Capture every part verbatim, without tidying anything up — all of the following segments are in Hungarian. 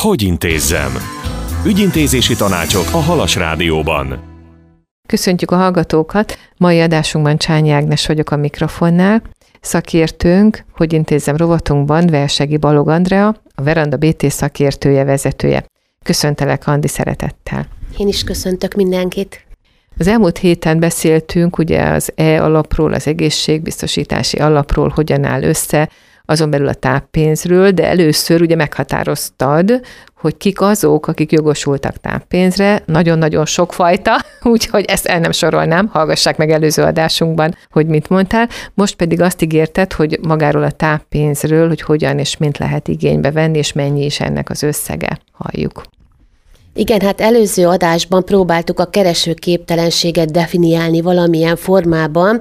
Hogy intézzem? Ügyintézési tanácsok a Halas Rádióban. Köszöntjük a hallgatókat! Mai adásunkban Csányi Ágnes vagyok a mikrofonnál. Szakértőnk, Hogy intézzem rovatunkban Versegi Balog Andrea, a Veranda bé té szakértője, vezetője. Köszöntelek, Andi, szeretettel. Én is köszöntök mindenkit. Az elmúlt héten beszéltünk ugye az E-alapról, az egészségbiztosítási alapról, hogyan áll össze, azon belül a táppénzről, de először ugye meghatároztad, hogy kik azok, akik jogosultak táppénzre, nagyon-nagyon sokfajta, úgyhogy ezt el nem sorolnám, hallgassák meg előző adásunkban, hogy mit mondtál. Most pedig azt ígérted, hogy magáról a táppénzről, hogy hogyan és mint lehet igénybe venni, és mennyi is ennek az összege, halljuk. Igen, hát előző adásban próbáltuk a keresőképtelenséget definiálni valamilyen formában,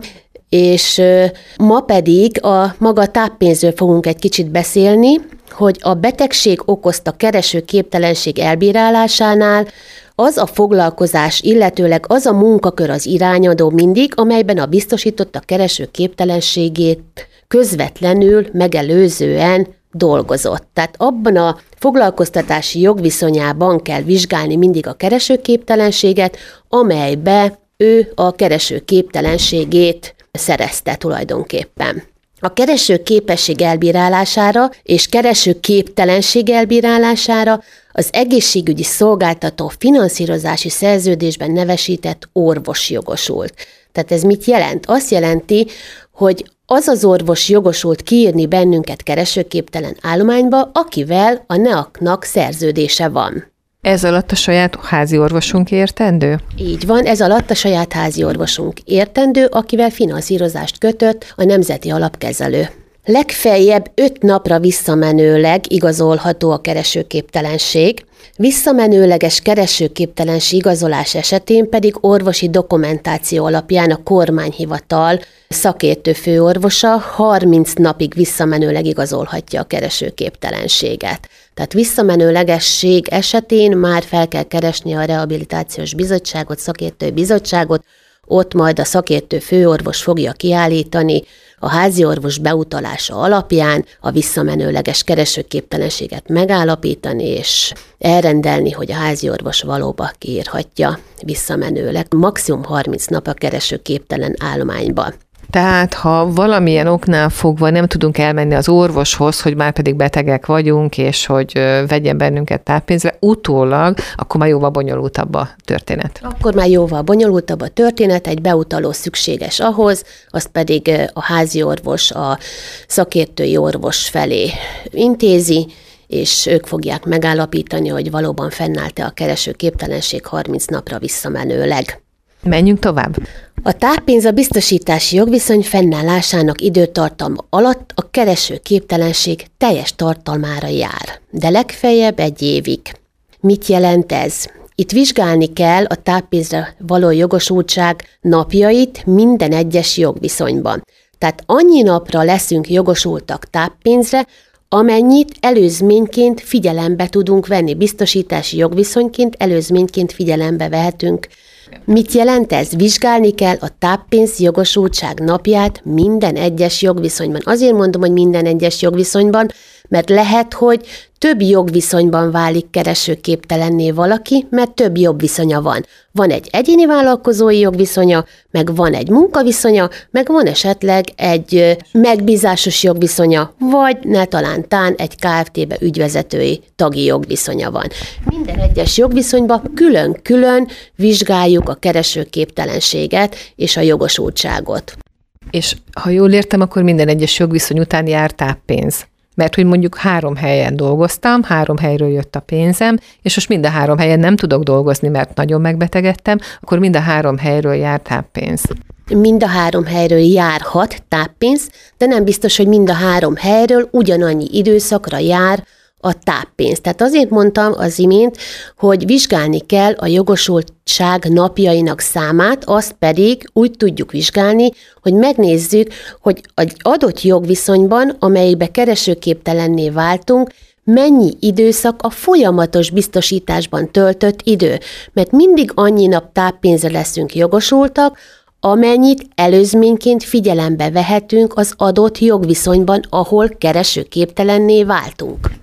és ma pedig a maga táppénzről fogunk egy kicsit beszélni, hogy a betegség okozta keresőképtelenség elbírálásánál az a foglalkozás, illetőleg az a munkakör az irányadó mindig, amelyben a biztosított a keresőképtelenségét közvetlenül, megelőzően dolgozott. Tehát abban a foglalkoztatási jogviszonyában kell vizsgálni mindig a keresőképtelenséget, amelybe ő a keresőképtelenségét szerezte tulajdonképpen. A keresőképesség elbírálására és keresőképtelenség elbírálására az egészségügyi szolgáltató finanszírozási szerződésben nevesített orvos jogosult. Tehát ez mit jelent? Azt jelenti, hogy az az orvos jogosult kiírni bennünket keresőképtelen állományba, akivel a NEAK-nak szerződése van. Ez alatt a saját házi orvosunk értendő? Így van, ez alatt a saját házi orvosunk értendő, akivel finanszírozást kötött a Nemzeti Alapkezelő. Legfeljebb öt napra visszamenőleg igazolható a keresőképtelenség, visszamenőleges keresőképtelenség igazolás esetén pedig orvosi dokumentáció alapján a kormányhivatal szakértő főorvosa harminc napig visszamenőleg igazolhatja a keresőképtelenséget. Tehát visszamenőlegesség esetén már fel kell keresni a rehabilitációs bizottságot, szakértői bizottságot, ott majd a szakértő főorvos fogja kiállítani a háziorvos beutalása alapján a visszamenőleges keresőképtelenséget megállapítani, és elrendelni, hogy a háziorvos valóban kiírhatja visszamenőleg. Maximum harminc nap a keresőképtelen állományban. Tehát, ha valamilyen oknál fogva nem tudunk elmenni az orvoshoz, hogy már pedig betegek vagyunk, és hogy vegyen bennünket táppénzre, utólag, akkor már jóval bonyolultabb a történet. Akkor már jóval bonyolultabb a történet, egy beutaló szükséges ahhoz, azt pedig a házi orvos a szakértői orvos felé intézi, és ők fogják megállapítani, hogy valóban fennállt-e a keresőképtelenség harminc napra visszamenőleg. Menjünk tovább. A táppénz a biztosítási jogviszony fennállásának időtartama alatt a keresőképtelenség teljes tartalmára jár, de legfeljebb egy évig. Mit jelent ez? Itt vizsgálni kell a táppénzre való jogosultság napjait minden egyes jogviszonyban. Tehát annyi napra leszünk jogosultak táppénzre, amennyit előzményként figyelembe tudunk venni, biztosítási jogviszonyként előzményként figyelembe vehetünk. Mit jelent ez? Vizsgálni kell a táppénz jogosultság napját minden egyes jogviszonyban. Azért mondom, hogy minden egyes jogviszonyban, mert lehet, hogy több jogviszonyban válik keresőképtelenné valaki, mert több jogviszonya van. Van egy egyéni vállalkozói jogviszonya, meg van egy munkaviszonya, meg van esetleg egy megbízásos jogviszonya, vagy ne talántán egy ká ef té-be ügyvezetői tagi jogviszonya van. Minden egyes jogviszonyban külön-külön vizsgáljuk a keresőképtelenséget és a jogosultságot. És ha jól értem, akkor minden egyes jogviszony után jár táppénz. Mert hogy mondjuk három helyen dolgoztam, három helyről jött a pénzem, és most mind a három helyen nem tudok dolgozni, mert nagyon megbetegedtem, akkor mind a három helyről jár táppénz. Mind a három helyről járhat táppénz, de nem biztos, hogy mind a három helyről ugyanannyi időszakra jár a táppénz. Tehát azért mondtam az imént, hogy vizsgálni kell a jogosultság napjainak számát, azt pedig úgy tudjuk vizsgálni, hogy megnézzük, hogy egy adott jogviszonyban, amelyikbe keresőképtelenné váltunk, mennyi időszak a folyamatos biztosításban töltött idő. Mert mindig annyi nap táppénzre leszünk jogosultak, amennyit előzményként figyelembe vehetünk az adott jogviszonyban, ahol keresőképtelenné váltunk.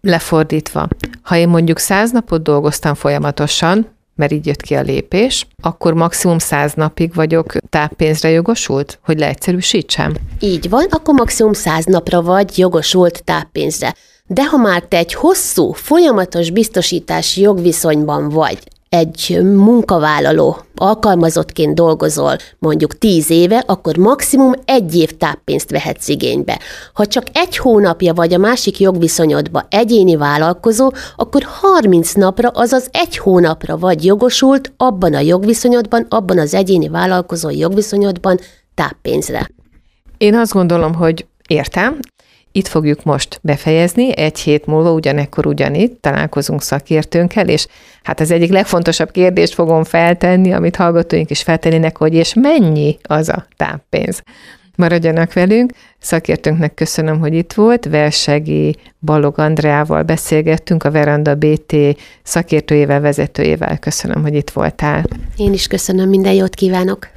Lefordítva, ha én mondjuk száz napot dolgoztam folyamatosan, mert így jött ki a lépés, akkor maximum száz napig vagyok táppénzre jogosult, hogy leegyszerűsítsem? Így van, akkor maximum száz napra vagy jogosult táppénzre. De ha már te egy hosszú, folyamatos biztosítási jogviszonyban vagy, egy munkavállaló, alkalmazottként dolgozol mondjuk tíz éve, akkor maximum egy év táppénzt vehetsz igénybe. Ha csak egy hónapja vagy a másik jogviszonyodba egyéni vállalkozó, akkor harminc napra, azaz egy hónapra vagy jogosult abban a jogviszonyodban, abban az egyéni vállalkozói jogviszonyodban táppénzre. Én azt gondolom, hogy értem. Itt fogjuk most befejezni, egy hét múlva ugyanekkor ugyanitt találkozunk szakértőnkkel, és hát az egyik legfontosabb kérdést fogom feltenni, amit hallgatóink is feltennének, hogy és mennyi az a táppénz. Maradjanak velünk, szakértőnknek köszönöm, hogy itt volt, Versegi Balog Andreával beszélgettünk, a Veranda bé té szakértőjével, vezetőjével. Köszönöm, hogy itt voltál. Én is köszönöm, minden jót kívánok!